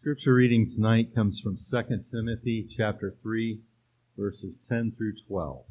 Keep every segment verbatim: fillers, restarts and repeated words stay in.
Scripture reading tonight comes from Second Timothy chapter three, verses ten through twelve.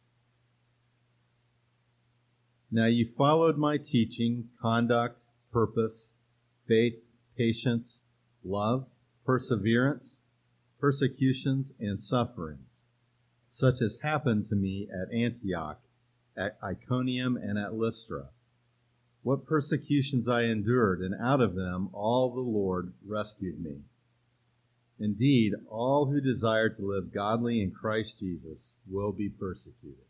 Now you followed my teaching, conduct, purpose, faith, patience, love, perseverance, persecutions, and sufferings, such as happened to me at Antioch, at Iconium, and at Lystra. What persecutions I endured, and out of them all the Lord rescued me. Indeed, all who desire to live godly in Christ Jesus will be persecuted.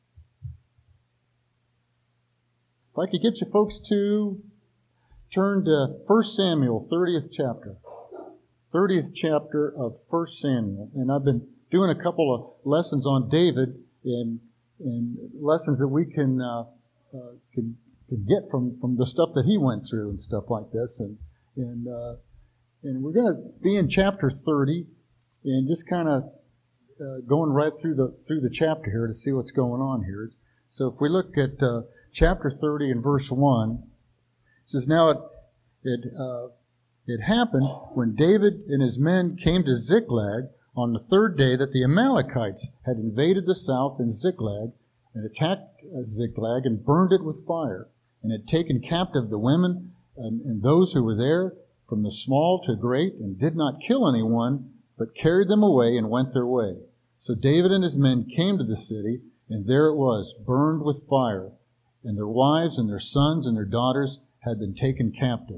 If I could get you folks to turn to First Samuel, thirtieth chapter. thirtieth chapter of First Samuel. And I've been doing a couple of lessons on David, and, and lessons that we can, uh, uh, can can get from, from the stuff that he went through and stuff like this. And and uh, and we're going to be in chapter thirty, and just kind of uh, going right through the through the chapter here to see what's going on here. So if we look at uh, chapter thirty and verse one, it says, "Now it it uh, it happened when David and his men came to Ziklag on the third day that the Amalekites had invaded the south in Ziklag and attacked Ziklag and burned it with fire, and had taken captive the women and, and those who were there, from the small to great, and did not kill anyone, but carried them away and went their way. So David and his men came to the city, and there it was, burned with fire, and their wives and their sons and their daughters had been taken captive."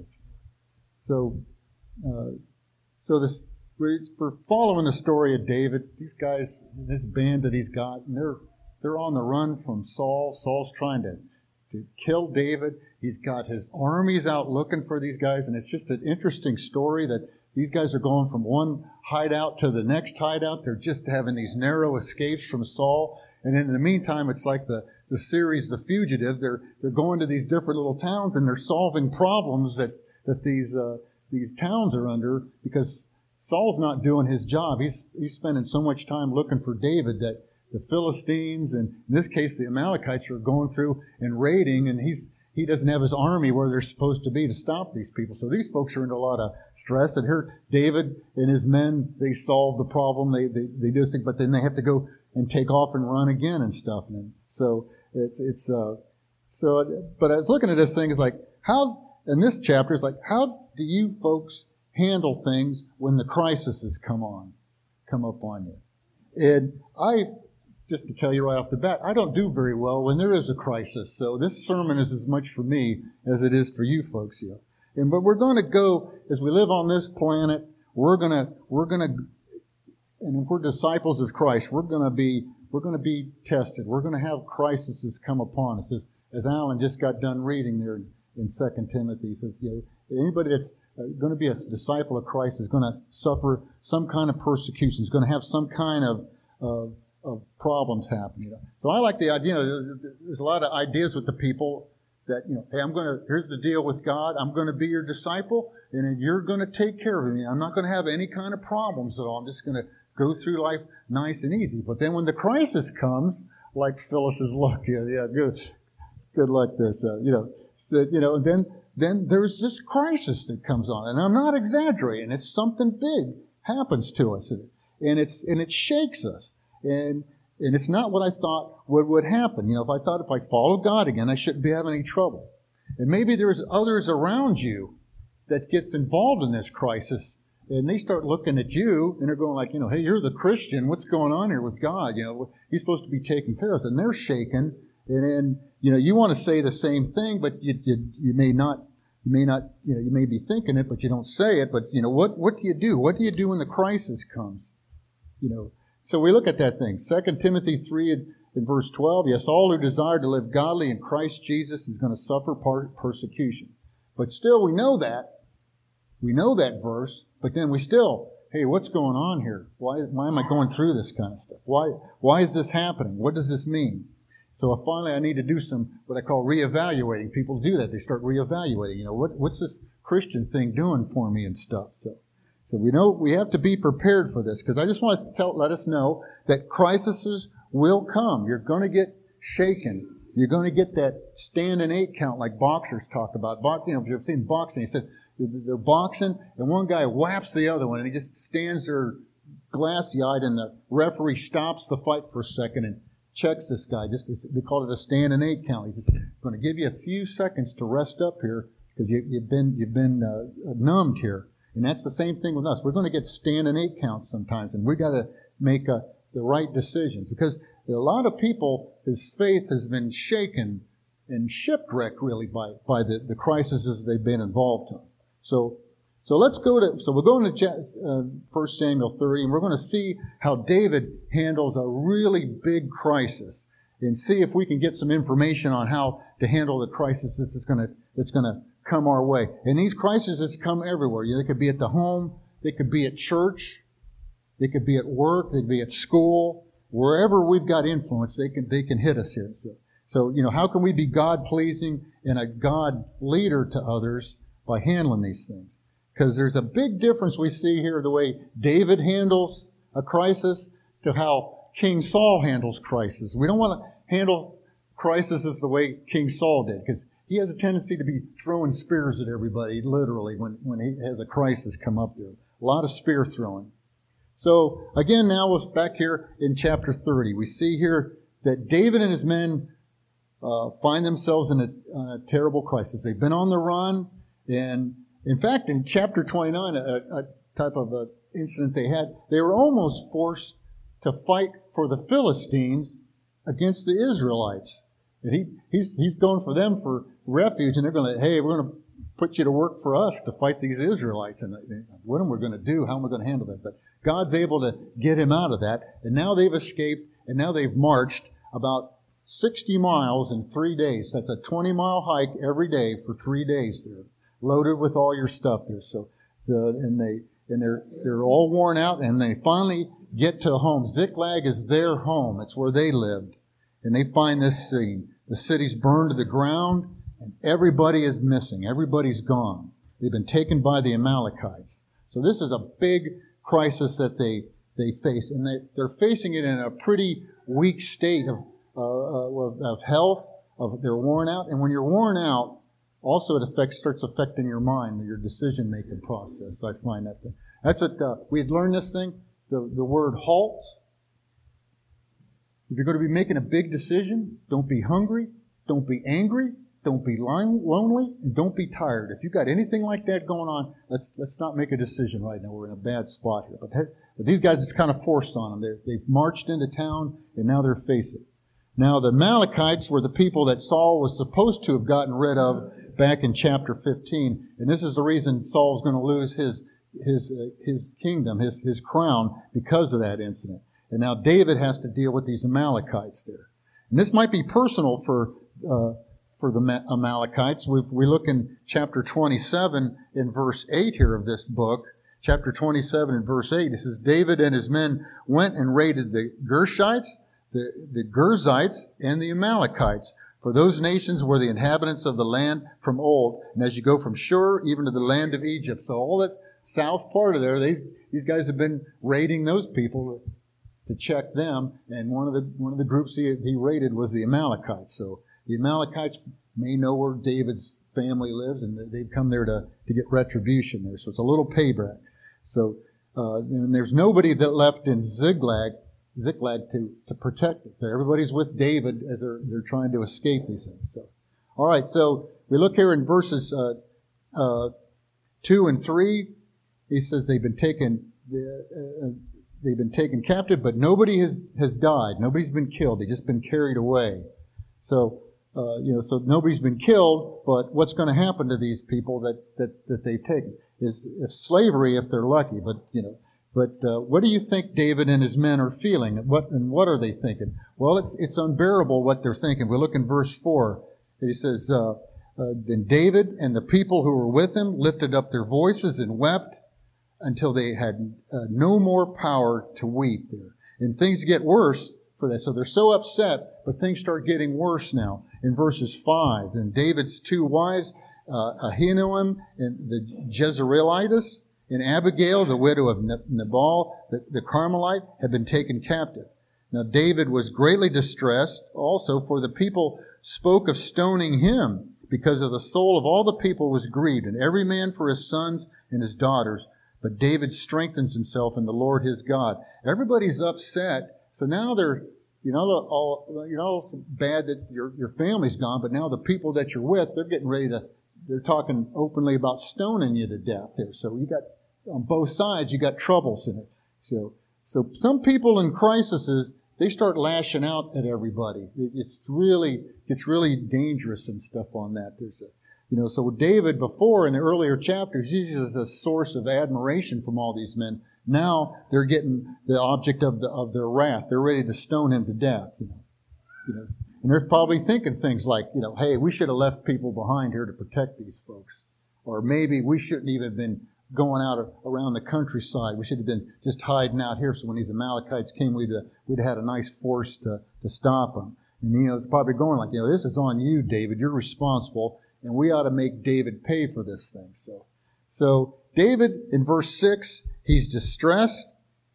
So, uh, so this we're, we're following the story of David. These guys, this band that he's got, and they're they're on the run from Saul. Saul's trying to to kill David. He's got his armies out looking for these guys, and it's just an interesting story that these guys are going from one hideout to the next hideout. They're just having these narrow escapes from Saul, and then in the meantime, it's like the the series The Fugitive. They're they're going to these different little towns, and they're solving problems that that these uh, these towns are under, because Saul's not doing his job. He's he's spending so much time looking for David that the Philistines, and in this case the Amalekites, are going through and raiding, and he's he doesn't have his army where they're supposed to be to stop these people. So these folks are under a lot of stress. And here David and his men, they solve the problem. They they, they do this, but then they have to go and take off and run again and stuff. And so it's it's uh so. But I was looking at this thing, is like, how in this chapter is like, how do you folks handle things when the crises come on, come up on you? And I, just to tell you right off the bat, I don't do very well when there is a crisis. So this sermon is as much for me as it is for you folks here. And but we're going to go, as we live on this planet, we're gonna we're gonna, and if we're disciples of Christ, we're gonna be we're gonna be tested. We're gonna have crises come upon us. As, as Alan just got done reading there in Second Timothy, he says, you know, anybody that's going to be a disciple of Christ is going to suffer some kind of persecution. Is going to have some kind of of of problems happen, you know. So I like the idea. You know, there's a lot of ideas with the people that, you know, hey, I'm going to, here's the deal with God. I'm going to be your disciple, and you're going to take care of me. I'm not going to have any kind of problems at all. I'm just going to go through life nice and easy. But then when the crisis comes, like Phyllis's luck, yeah, yeah, good, good luck there. So, you know, so, you know, then then there's this crisis that comes on, and I'm not exaggerating. It's something big happens to us, and it's and it shakes us. And and it's not what I thought would, would happen. You know, if I thought if I followed God again, I shouldn't be having any trouble. And maybe there's others around you that gets involved in this crisis, and they start looking at you, and they're going like, you know, hey, you're the Christian. What's going on here with God? You know, He's supposed to be taking care of us. And they're shaken, and then, you know, you want to say the same thing, but you you, you may not. You may not, you know, you may be thinking it, but you don't say it. But, you know, what, what do you do? What do you do when the crisis comes? You know, so we look at that thing. Second Timothy three in, in verse twelve. Yes, all who desire to live godly in Christ Jesus is going to suffer par- persecution. But still, we know that. We know that verse, but then we still, hey, what's going on here? Why, why am I going through this kind of stuff? Why, why is this happening? What does this mean? So finally, I need to do some, what I call reevaluating. People do that. They start reevaluating. You know, what, what's this Christian thing doing for me and stuff? So, so we know we have to be prepared for this, because I just want to tell, let us know that crises will come. You're going to get shaken. You're going to get that stand and eight count like boxers talk about. Box, you know, if you've seen boxing, he said, they're boxing, and one guy whaps the other one, and he just stands there glassy-eyed, and the referee stops the fight for a second and checks this guy. Just to, they call it a stand and eight count. He's going to give you a few seconds to rest up here because you, you've been you've been uh, numbed here. And that's the same thing with us. We're going to get stand and eight counts sometimes, and we've got to make a, the right decisions because a lot of people, his faith has been shaken and shipwrecked really by by the, the crises they've been involved in. So. So let's go to, so we're going to uh, First Samuel thirty, and we're going to see how David handles a really big crisis and see if we can get some information on how to handle the crisis that's going to, that's going to come our way. And these crises come everywhere. You know, they could be at the home, they could be at church, they could be at work, they could be at school. Wherever we've got influence, they can, they can hit us here. So, so, you know, how can we be God-pleasing and a God leader to others by handling these things? Because there's a big difference we see here, the way David handles a crisis to how King Saul handles crisis. We don't want to handle crises the way King Saul did, because he has a tendency to be throwing spears at everybody, literally, when, when he has a crisis come up there. A lot of spear throwing. So, again, now we're back here in chapter thirty. We see here that David and his men uh, find themselves in a, uh, a terrible crisis. They've been on the run, and in fact, in chapter twenty-nine, a, a type of a incident they had, they were almost forced to fight for the Philistines against the Israelites. And he, he's, he's going for them for refuge, and they're going to, hey, we're going to put you to work for us to fight these Israelites. And what am we going to do? How am I going to handle that? But God's able to get him out of that. And now they've escaped, and now they've marched about sixty miles in three days. That's a twenty mile hike every day for three days there. Loaded with all your stuff there. So, the, and they and they're they're all worn out, and they finally get to a home. Ziklag is their home. It's where they lived, and they find this scene. The city's burned to the ground, and everybody is missing. Everybody's gone. They've been taken by the Amalekites. So this is a big crisis that they they face, and they they're facing it in a pretty weak state of uh, of, of health. Of they're worn out, and when you're worn out, also, it affects, starts affecting your mind, your decision-making process. I find that. Thing. That's what, uh, we had learned this thing, the, the word halt. If you're going to be making a big decision, don't be hungry, don't be angry, don't be lonely, and don't be tired. If you've got anything like that going on, let's let's not make a decision right now. We're in a bad spot here. But, but these guys, it's kind of forced on them. They're, they've marched into town, and now they're facing. Now, the Amalekites were the people that Saul was supposed to have gotten rid of back in chapter fifteen, and this is the reason Saul's going to lose his his uh, his kingdom, his his crown, because of that incident. And now David has to deal with these Amalekites there, and this might be personal for uh, for the Amalekites. We we look in chapter twenty-seven in verse eight here of this book. Chapter twenty-seven and verse eight, it says, David and his men went and raided the Gershites, the the Girzites, and the Amalekites. For those nations were the inhabitants of the land from old, and as you go from Shur even to the land of Egypt. So all that south part of there, they these guys have been raiding those people to check them, and one of the one of the groups he, he raided was the Amalekites. So the Amalekites may know where David's family lives, and they've come there to, to get retribution there. So it's a little payback. So uh, and there's nobody that left in Ziklag. Ziklag to, to protect it. So everybody's with David as they're they're trying to escape these things. So, all right. So we look here in verses uh, uh, two and three. He says they've been taken uh, they've been taken captive, but nobody has has died. Nobody's been killed. They've just been carried away. So uh, you know, so nobody's been killed. But what's going to happen to these people that that that they've taken is if slavery, if they're lucky. But you know. But uh, what do you think David and his men are feeling? What and what are they thinking? Well, it's it's unbearable what they're thinking. We look in verse four. He says, uh, uh, Then David and the people who were with him lifted up their voices and wept until they had uh, no more power to weep there. And things get worse for that. So they're so upset, but things start getting worse now. In verses five, and David's two wives, uh, Ahinoam and the Jezreelites, and Abigail, the widow of Nabal, the, the Carmelite, had been taken captive. Now David was greatly distressed also, for the people spoke of stoning him. because of the soul of all the people was grieved, and every man for his sons and his daughters. But David strengthens himself in the Lord his God. Everybody's upset, so now they're, you know, all, you know, it's bad that your your family's gone, but now the people that you're with, they're getting ready to, they're talking openly about stoning you to death there. So you got, on both sides, you got troubles in it. So, so some people in crises, they start lashing out at everybody. It, it's really, it's really dangerous and stuff on that. There's a, you know, so David before in the earlier chapters, he was a source of admiration from all these men. Now they're getting the object of the, of their wrath. They're ready to stone him to death. You know, you know, and they're probably thinking things like, you know, hey, we should have left people behind here to protect these folks, or maybe we shouldn't even have been going out around the countryside. We should have been just hiding out here. So when these Amalekites came, we'd have, we'd have had a nice force to to stop them. And you know, it's probably going like, you know, this is on you, David. You're responsible, and we ought to make David pay for this thing. So, so David in verse six. He's distressed,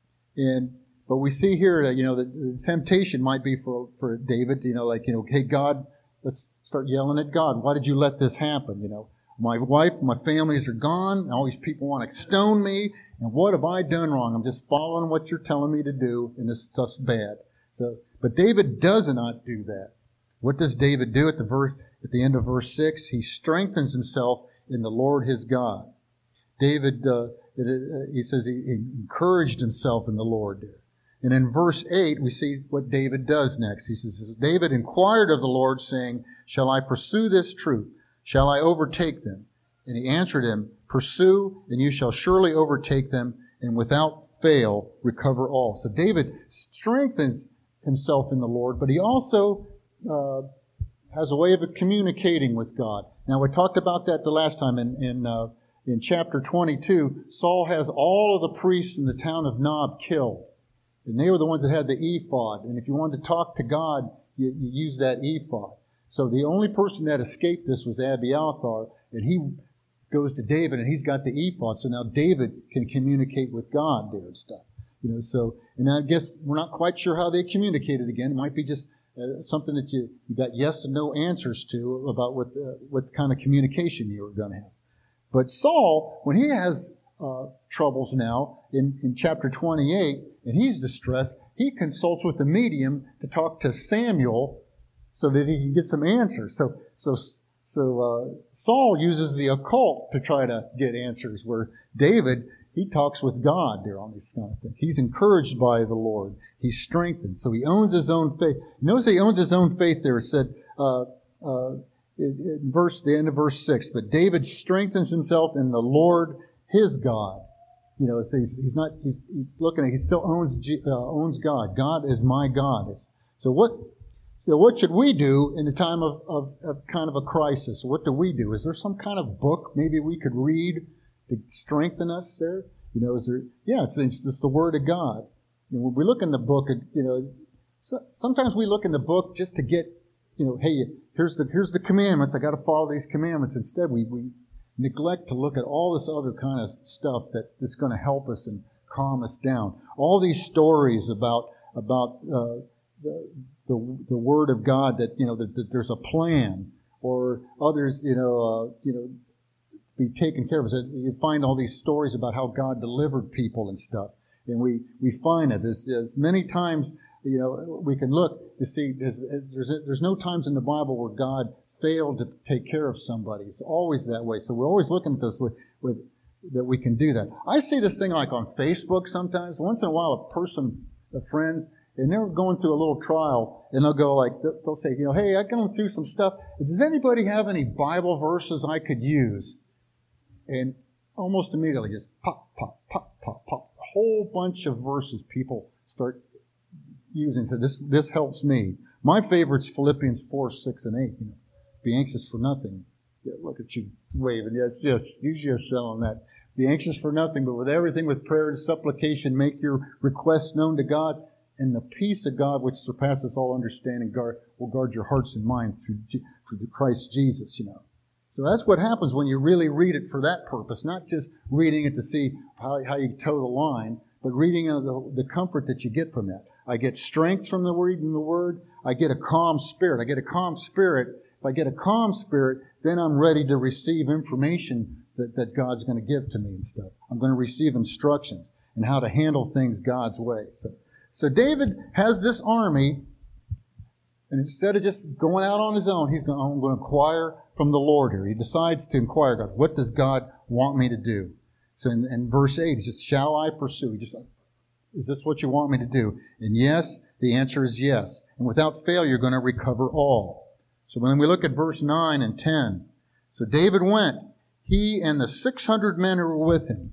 and but we see here that, you know, the, the temptation might be for for David, you know, like, you know, hey, God, let's start yelling at God. Why did you let this happen? You know, my wife, my families are gone, and all these people want to stone me, and what have I done wrong? I'm just following what you're telling me to do, and this stuff's bad. So, but David does not do that. What does David do at the verse at the end of verse six? He strengthens himself in the Lord his God. David. Uh, It, uh, he says he, he encouraged himself in the Lord there. And in verse eight, we see what David does next. He says, David inquired of the Lord, saying, shall I pursue this truth? Shall I overtake them? And he answered him, pursue, and you shall surely overtake them, and without fail recover all. So David strengthens himself in the Lord, but he also uh, has a way of communicating with God. Now, we talked about that the last time in, in uh, In chapter twenty-two, Saul has all of the priests in the town of Nob killed. And they were the ones that had the ephod. And if you wanted to talk to God, you, you use that ephod. So the only person that escaped this was Abiathar. And he goes to David, and he's got the ephod. So now David can communicate with God there and stuff. You know, so, and I guess we're not quite sure how they communicated again. It might be just uh, something that you, you got yes and no answers to about what, uh, what kind of communication you were going to have. But Saul, when he has uh, troubles now in, in chapter twenty-eight, and he's distressed, he consults with the medium to talk to Samuel so that he can get some answers. So, so, so uh, Saul uses the occult to try to get answers, where David, he talks with God there on this kind of thing. He's encouraged by the Lord. He's strengthened. So he owns his own faith. Notice he owns his own faith there. It said, uh, uh, in verse, the end of verse six, but David strengthens himself in the Lord his God. You know, so he's, he's not, he's, he's looking at, he still owns, uh, owns God. God is my God. So what, you know, what should we do in a time of, of, of kind of a crisis? What do we do? Is there some kind of book maybe we could read to strengthen us there? You know, is there, yeah, it's, it's, it's the Word of God. You know, when we look in the book, you know, so, sometimes we look in the book just to get, you know, hey, here's the here's the commandments. I got to follow these commandments. Instead, we, we neglect to look at all this other kind of stuff that, that's going to help us and calm us down. All these stories about about uh, the, the the Word of God, that, you know, that, that there's a plan, or others, you know, uh, you know, be taken care of. So you find all these stories about how God delivered people and stuff, and we we find it as, as many times. You know, we can look to see, there's, there's, there's no times in the Bible where God failed to take care of somebody. It's always that way. So we're always looking at this with, with that we can do that. I see this thing like on Facebook sometimes. Once in a while, a person, a friend, and they're going through a little trial, and they'll go like, they'll say, you know, hey, I'm going through some stuff. Does anybody have any Bible verses I could use? And almost immediately, just pop, pop, pop, pop, pop. A whole bunch of verses people start using. So this this helps me. My favorite's Philippians four, six, and eight. You know, be anxious for nothing. Yeah, look at you waving. Yeah, it's just you just selling that. Be anxious for nothing, but with everything with prayer and supplication, make your requests known to God, and the peace of God, which surpasses all understanding, guard, will guard your hearts and minds through through Christ Jesus. You know. So that's what happens when you really read it for that purpose, not just reading it to see how, how you toe the line, but reading the, the comfort that you get from that. I get strength from the reading the Word. I get a calm spirit. I get a calm spirit. If I get a calm spirit, then I'm ready to receive information that, that God's going to give to me and stuff. I'm going to receive instructions and how to handle things God's way. So, so David has this army, and instead of just going out on his own, he's going, I'm going to inquire from the Lord here. He decides to inquire, God, what does God want me to do? So in, in verse eight, he says, shall I pursue? He just, is this what you want me to do? And yes, the answer is yes. And without fail, you're going to recover all. So when we look at verse nine and ten, so David went, he and the six hundred men who were with him,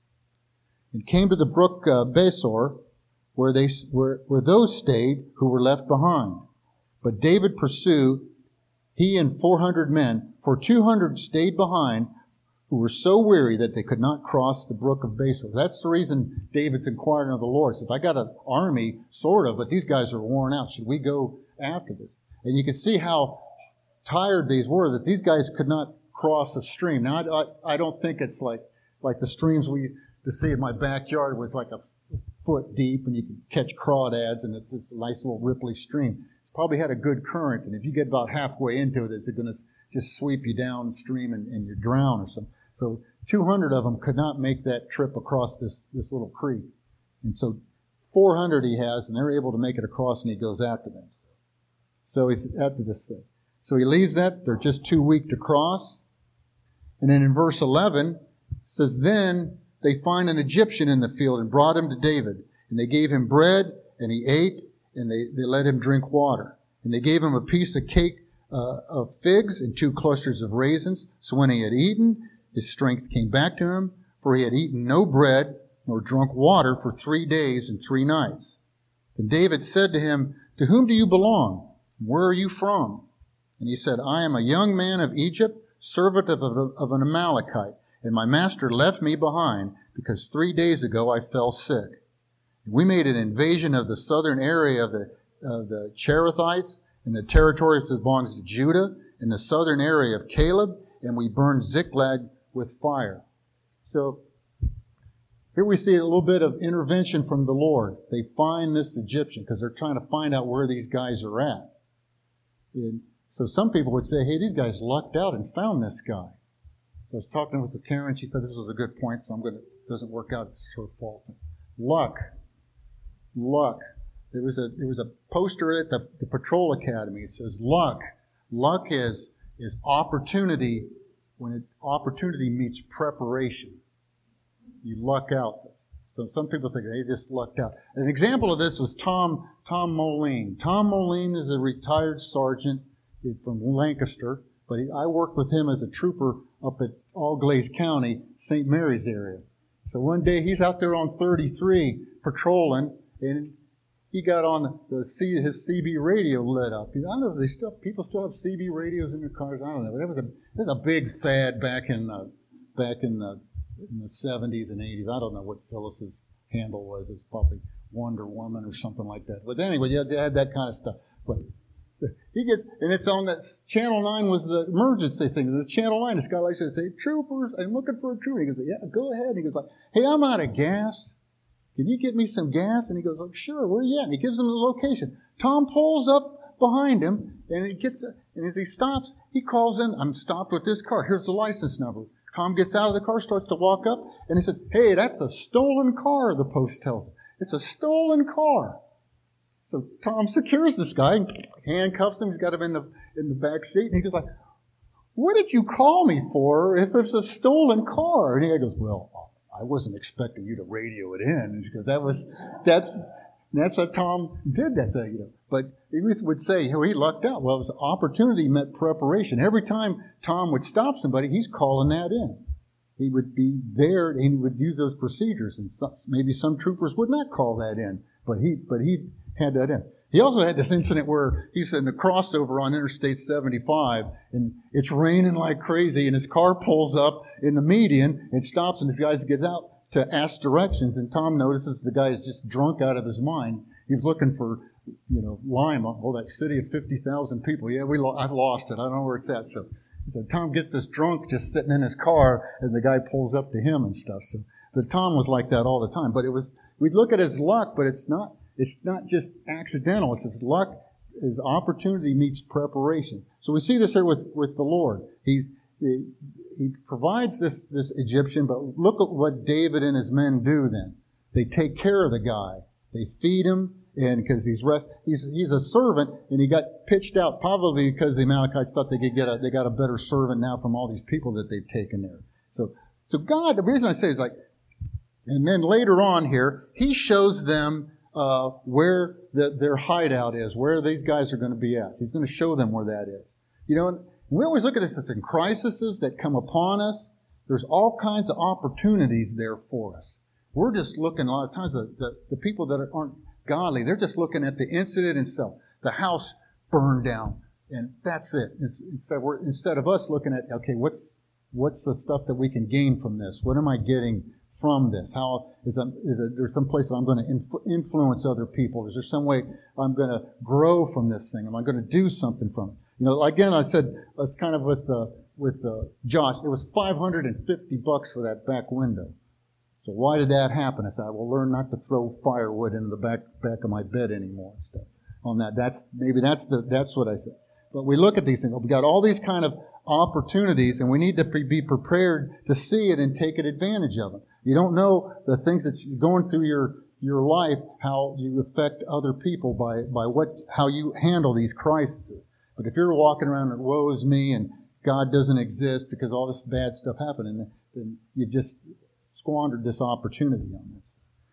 and came to the brook uh, Besor, where they where, where those stayed who were left behind. But David pursued, he and four hundred men, for two hundred stayed behind, who were so weary that they could not cross the brook of Besor. That's the reason David's inquiring of the Lord. He said, I got an army, sort of, but these guys are worn out. Should we go after this? And you can see how tired these were, that these guys could not cross a stream. Now, I, I, I don't think it's like, like the streams we used to see in my backyard was like a foot deep and you can catch crawdads and it's, it's a nice little ripply stream. It's probably had a good current, and if you get about halfway into it, it's going to just sweep you downstream and, and you drown or something. So two hundred of them could not make that trip across this, this little creek. And so four hundred he has, and they're able to make it across, and he goes after them. So he's after this thing. So he leaves that. They're just too weak to cross. And then in verse eleven, it says, then they find an Egyptian in the field and brought him to David. And they gave him bread, and he ate, and they, they let him drink water. And they gave him a piece of cake uh, of figs and two clusters of raisins. So when he had eaten, his strength came back to him, for he had eaten no bread nor drunk water for three days and three nights. Then David said to him, to whom do you belong? Where are you from? And he said, I am a young man of Egypt, servant of, of, of an Amalekite, and my master left me behind because three days ago I fell sick. And we made an invasion of the southern area of the, of the Cherethites and the territory that belongs to Judah and the southern area of Caleb, and we burned Ziklag with fire. So here we see a little bit of intervention from the Lord. They find this Egyptian because they're trying to find out where these guys are at. And so some people would say, hey, these guys lucked out and found this guy. So I was talking with Karen, she said this was a good point, so I'm going to, it doesn't work out, it's her fault. Luck. Luck. There was a, there was a poster at the, the Patrol Academy. It says, luck. Luck is, is opportunity. When it, opportunity meets preparation, you luck out. So some people think they just lucked out. An example of this was Tom Tom Moline. Tom Moline is a retired sergeant from Lancaster, but he, I worked with him as a trooper up at Auglaize County, Saint Mary's area. So one day he's out there on thirty-three patrolling, and he got on the C, his C B radio lit up. I don't know if they still people still have C B radios in their cars. I don't know. That was a that was a big fad back in uh, back in the in the seventies and eighties. I don't know what Phyllis's handle was. It's probably Wonder Woman or something like that. But anyway, yeah, they had that kind of stuff. But so he gets, and it's on that Channel nine was the emergency thing. The Channel nine, this guy likes to say, troopers, I'm looking for a trooper. He goes, yeah, go ahead. And he goes like, hey, I'm out of gas. Can you get me some gas? And he goes, oh, sure, where are you at? And he gives him the location. Tom pulls up behind him, and he gets, and as he stops, he calls in, I'm stopped with this car. Here's the license number. Tom gets out of the car, starts to walk up, and he said, hey, that's a stolen car, the post tells him. It's a stolen car. So Tom secures this guy, handcuffs him, he's got him in the in the back seat, and he goes like, what did you call me for if it's a stolen car? And he goes, well, I wasn't expecting you to radio it in, because that was, that's, that's how Tom did that thing, you know. But he would say, oh, he lucked out. Well, it was opportunity met preparation. Every time Tom would stop somebody, he's calling that in. He would be there, and he would use those procedures, and some, maybe some troopers would not call that in, but he, but he had that in. He also had this incident where he's in a crossover on Interstate seventy-five, and it's raining like crazy, and his car pulls up in the median and stops, and the guy gets out to ask directions, and Tom notices the guy is just drunk out of his mind. He's looking for, you know, Lima, oh, that city of fifty thousand people. Yeah, we lo- I've lost it. I don't know where it's at. So, so Tom gets this drunk just sitting in his car, and the guy pulls up to him and stuff. So, but Tom was like that all the time. But it was, we'd look at his luck, but it's not, it's not just accidental. It's his luck is opportunity meets preparation. So we see this here with, with the Lord. He's he, he provides this, this Egyptian, but look at what David and his men do then. They take care of the guy. They feed him, and because he's rest, he's he's a servant, and he got pitched out probably because the Amalekites thought they could get a they got a better servant now from all these people that they've taken there. So so God, the reason I say is like, and then later on here, he shows them uh, where the, their hideout is, where these guys are going to be at. He's going to show them where that is. You know, we always look at this as in crises that come upon us. There's all kinds of opportunities there for us. We're just looking a lot of times, the, the, the people that aren't godly, they're just looking at the incident itself. The house burned down, and that's it. Instead, we're, instead of us looking at, okay, what's what's the stuff that we can gain from this? What am I getting from this? How is that, is it, there's some place I'm going to inf- influence other people? Is there some way I'm going to grow from this thing? Am I going to do something from it? You know, again, I said, it's kind of with uh, with uh, Josh, it was five hundred fifty bucks for that back window. So why did that happen? I said, I will learn not to throw firewood into the back back of my bed anymore. And stuff on that. That's maybe that's the that's what I said. But we look at these things. We got all these kind of opportunities, and we need to be prepared to see it and take advantage of them. You don't know the things that you're going through your your life, how you affect other people by by what how you handle these crises. But if you're walking around and woe is me and God doesn't exist because all this bad stuff happened, then, then you just squandered this opportunity on this.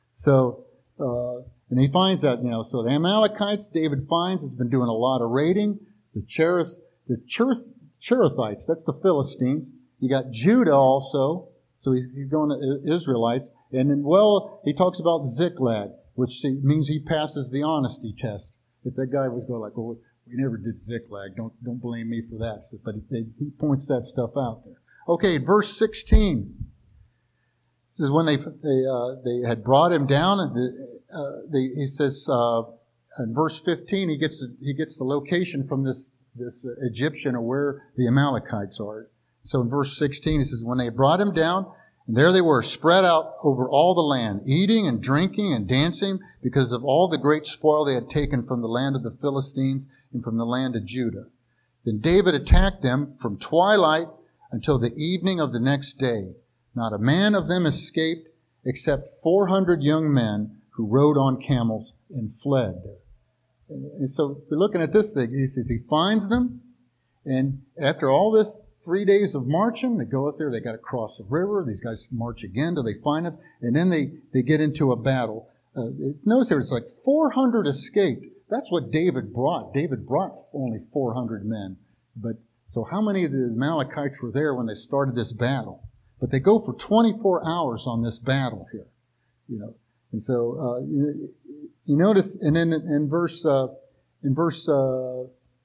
So, uh, and he finds that, you know, so the Amalekites, David finds, has been doing a lot of raiding. The Cherith, the Cherith, Cherethites, that's the Philistines. You got Judah also, so he's, he's going to Israelites. And then, well, he talks about Ziklag, which means he passes the honesty test. If that guy was going like, well, we never did Ziklag, don't don't blame me for that. But he, he points that stuff out there. Okay, verse sixteen. This is when they they uh, they had brought him down, and the, uh, they, he says uh, in verse fifteen he gets he gets the location from this this Egyptian or where the Amalekites are. So in verse sixteen he says when they brought him down, and there they were spread out over all the land, eating and drinking and dancing because of all the great spoil they had taken from the land of the Philistines and from the land of Judah. Then David attacked them from twilight until the evening of the next day. Not a man of them escaped except four hundred young men who rode on camels and fled. And so we're looking at this thing. He says he finds them, and after all this three days of marching, they go out there, they got to cross the river. These guys march again till they find them, and then they, they get into a battle. Uh, notice here, it's like four hundred escaped. That's what David brought. David brought only four hundred men. But so how many of the Amalekites were there when they started this battle? But they go for twenty-four hours on this battle here, you know. And so uh, you, you notice, and then in, in verse uh, in verse uh,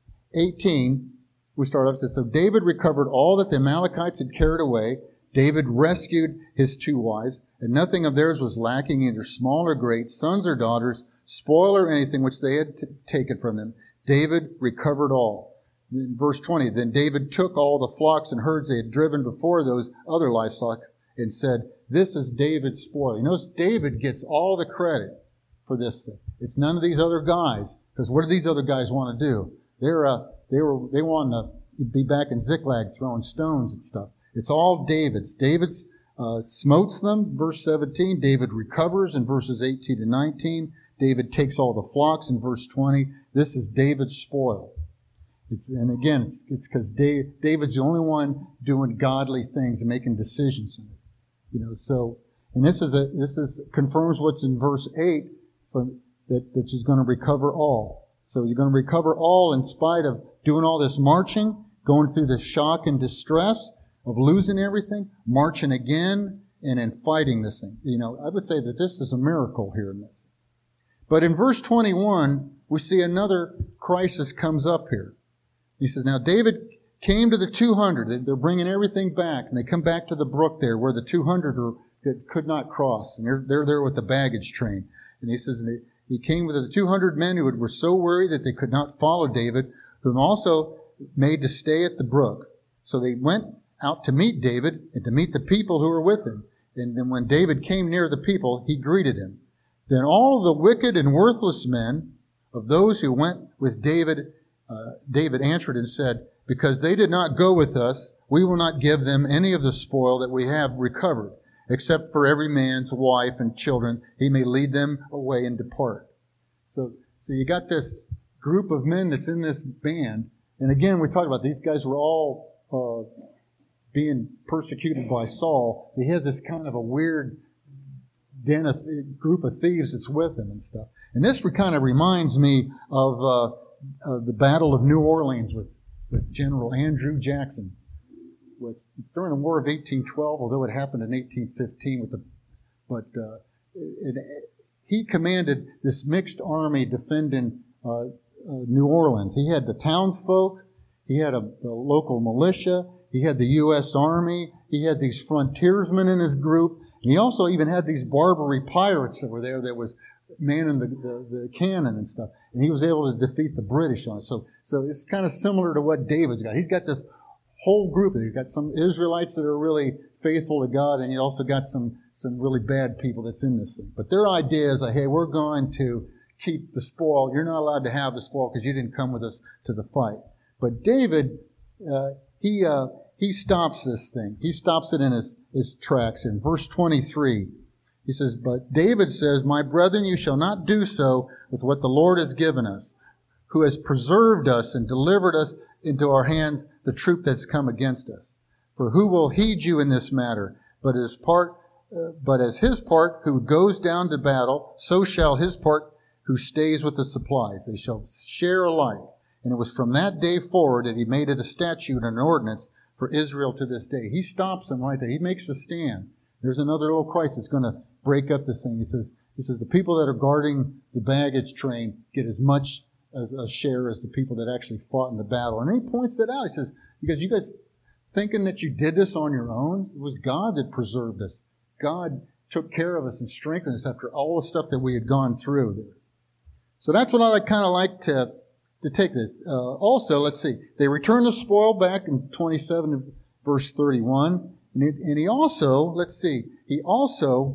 eighteen, we start off. So David recovered all that the Amalekites had carried away. David rescued his two wives, and nothing of theirs was lacking, either small or great, sons or daughters, spoil or anything which they had t- taken from them. David recovered all. In verse twenty, then David took all the flocks and herds they had driven before those other livestock and said, this is David's spoil. You notice David gets all the credit for this thing. It's none of these other guys, because what do these other guys want to do? They're uh, they were they want to be back in Ziklag throwing stones and stuff. It's all David's. David's uh, smotes them. Verse seventeen. David recovers in verses eighteen to nineteen. David takes all the flocks in verse twenty. This is David's spoil. It's, and again, it's because Dave, David's the only one doing godly things and making decisions in it. You know, so and this is a this is confirms what's in verse eight, from, that that she's going to recover all. So you're going to recover all in spite of doing all this marching, going through the shock and distress of losing everything, marching again, and then fighting this thing. You know, I would say that this is a miracle here in this. But in verse twenty-one, we see another crisis comes up here. He says, now David came to the two hundred. They're bringing everything back, and they come back to the brook there where the two hundred are, that could not cross, and they're, they're there with the baggage train. And he says, and they, he came with the two hundred men who were so worried that they could not follow David, whom also made to stay at the brook. So they went out to meet David and to meet the people who were with him. And then when David came near the people, he greeted him. Then all of the wicked and worthless men of those who went with David, uh, David answered and said, because they did not go with us, we will not give them any of the spoil that we have recovered, except for every man's wife and children. He may lead them away and depart. So, so you got this group of men that's in this band. And again, we talked about these guys were all uh, being persecuted by Saul. He has this kind of a weird den of th- group of thieves that's with him and stuff. And this kind of reminds me of, uh, of the Battle of New Orleans with, with General Andrew Jackson. With, during the War of eighteen twelve, although it happened in eighteen fifteen, with the, but uh, it, it, he commanded this mixed army defending uh, uh, New Orleans. He had the townsfolk, he had a, a local militia, he had the U S Army, he had these frontiersmen in his group, and he also even had these Barbary pirates that were there that was manning the, the, the cannon and stuff. And he was able to defeat the British on it. So, so it's kind of similar to what David's got. He's got this whole group. He's got some Israelites that are really faithful to God, and he also got some, some really bad people that's in this thing. But their idea is like, hey, we're going to keep the spoil. You're not allowed to have the spoil because you didn't come with us to the fight. But David, uh, he, uh, he stops this thing. He stops it in his, his tracks. In verse twenty-three, he says, but David says, my brethren, you shall not do so with what the Lord has given us, who has preserved us and delivered us into our hands the troop that's come against us. For who will heed you in this matter? But as part, uh, but as his part who goes down to battle, so shall his part who stays with the supplies. They shall share alike. And it was from that day forward that he made it a statute and an ordinance for Israel to this day. He stops them right there. He makes a stand. There's another little Christ that's going to break up this thing. He says, he says the people that are guarding the baggage train get as much as a share as the people that actually fought in the battle. And he points that out. He says, because you guys thinking that you did this on your own, it was God that preserved us. God took care of us and strengthened us after all the stuff that we had gone through there. So that's what I kind of like to, to take this. Uh, also, let's see. They return the spoil back in twenty-seven, verse thirty-one. And, it, and he also, let's see, he also,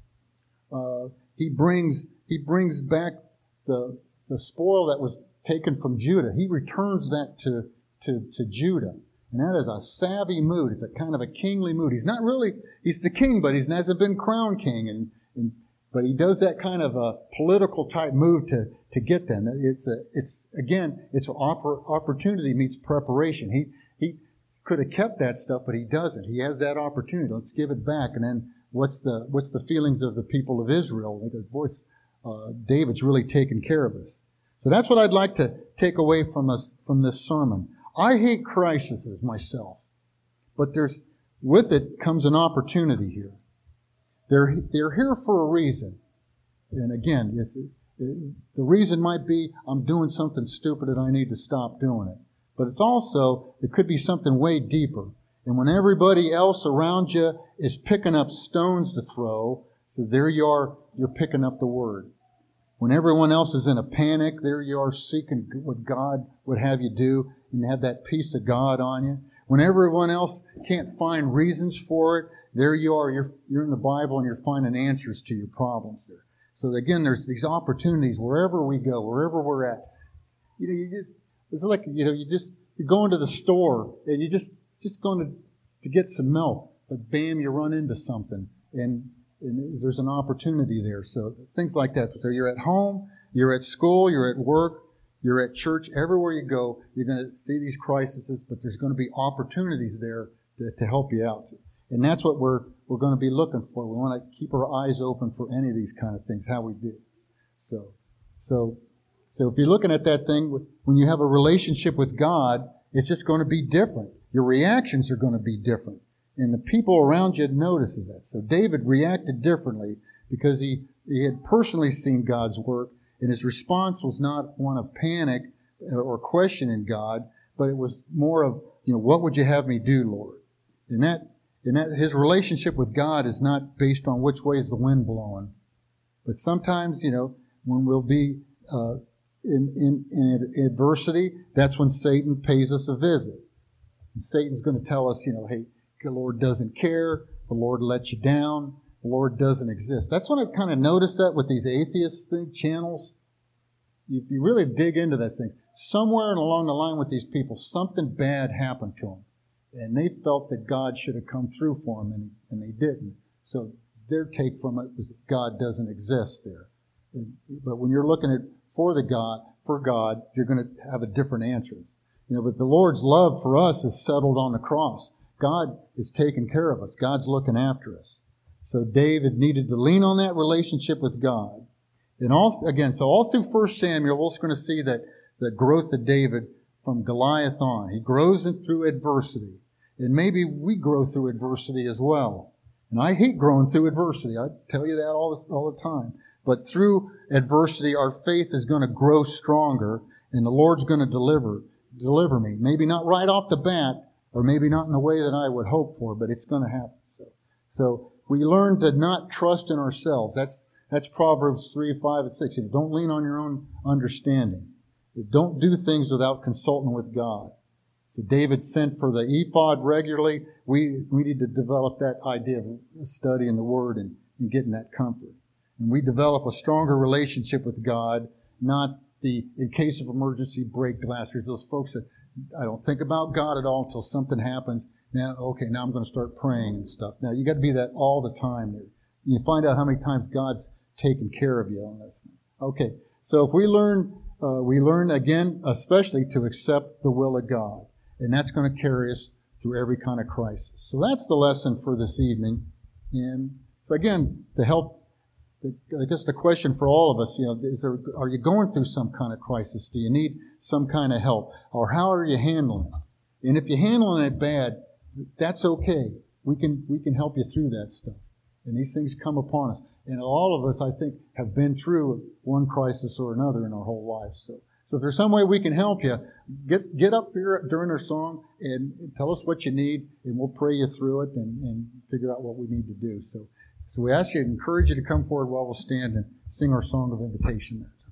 uh, he brings, he brings back the, the spoil that was taken from Judah. He returns that to, to, to Judah. And that is a savvy mood. It's a kind of a kingly mood. He's not really, he's the king, but he hasn't been crowned king. And, and but he does that kind of a political type move to, to get them. It's a, it's, again, it's oppor- opportunity meets preparation. He, he could have kept that stuff, but he doesn't. He has that opportunity. Let's give it back. And then what's the, what's the feelings of the people of Israel? Because, boy, uh, David's really taken care of us. So that's what I'd like to take away from us, from this sermon. I hate crises myself, but there's, with it comes an opportunity here. They're, they're here for a reason. And again, it's, it, the reason might be I'm doing something stupid and I need to stop doing it. But it's also, it could be something way deeper. And when everybody else around you is picking up stones to throw, so there you are, you're picking up the word. When everyone else is in a panic, there you are seeking what God would have you do and have that peace of God on you. When everyone else can't find reasons for it, there you are, you're, you're in the Bible and you're finding answers to your problems there. So again, there's these opportunities wherever we go, wherever we're at. You know, you just, it's like, you know, you just, you're going to the store and you just, just going to, to get some milk, but bam, you run into something and, and there's an opportunity there. So things like that. So you're at home, you're at school, you're at work, you're at church, everywhere you go, you're going to see these crises, but there's going to be opportunities there to, to help you out. And that's what we're, we're going to be looking for. We want to keep our eyes open for any of these kind of things, how we do it. So, so, so if you're looking at that thing, when you have a relationship with God, it's just going to be different. Your reactions are going to be different. And the people around you notices that. So David reacted differently because he, he had personally seen God's work, and his response was not one of panic or questioning God, but it was more of, you know, what would you have me do, Lord? And that, and that his relationship with God is not based on which way is the wind blowing. But sometimes, you know, when we'll be uh, in, in, in adversity, that's when Satan pays us a visit. And Satan's going to tell us, you know, hey, the Lord doesn't care. The Lord let you down. The Lord doesn't exist. That's when I kind of noticed that with these atheist thing, channels. if you really dig into that thing, somewhere along the line with these people, something bad happened to them. And they felt that God should have come through for them, and, and they didn't. So their take from it was that God doesn't exist there. But when you're looking at for the God, for God, you're going to have a different answers. You know, but the Lord's love for us is settled on the cross. God is taking care of us. God's looking after us. So David needed to lean on that relationship with God. And all, again, so all through First Samuel, we're going to see that the growth of David from Goliath on. He grows in through adversity. And maybe we grow through adversity as well. And I hate growing through adversity. I tell you that all the, all the time. But through adversity, our faith is going to grow stronger, and the Lord's going to deliver, deliver me. Maybe not right off the bat, or maybe not in the way that I would hope for, but it's going to happen. So, so we learn to not trust in ourselves. That's that's Proverbs three, five, and six. You know, don't lean on your own understanding. Don't do things without consulting with God. So David sent for the ephod regularly. We we need to develop that idea of studying the Word and, and getting that comfort. And we develop a stronger relationship with God, not the, in case of emergency, break glass. There's those folks that, I don't think about God at all until something happens. Now, okay, now I'm going to start praying and stuff. Now, you got to be that all the time. You find out how many times God's taken care of you on this. Okay, so if we learn, uh, we learn again, especially to accept the will of God. And that's going to carry us through every kind of crisis. So that's the lesson for this evening. And so again, to help, I guess the question for all of us, you know, is there, are you going through some kind of crisis? Do you need some kind of help? Or how are you handling it? And if you're handling it bad, that's okay. We can, we can help you through that stuff. And these things come upon us. And all of us, I think, have been through one crisis or another in our whole lives. So, so if there's some way we can help you, get, get up here during our song and tell us what you need, and we'll pray you through it and, and figure out what we need to do. So, So we ask you, encourage you to come forward while we'll stand and sing our song of invitation.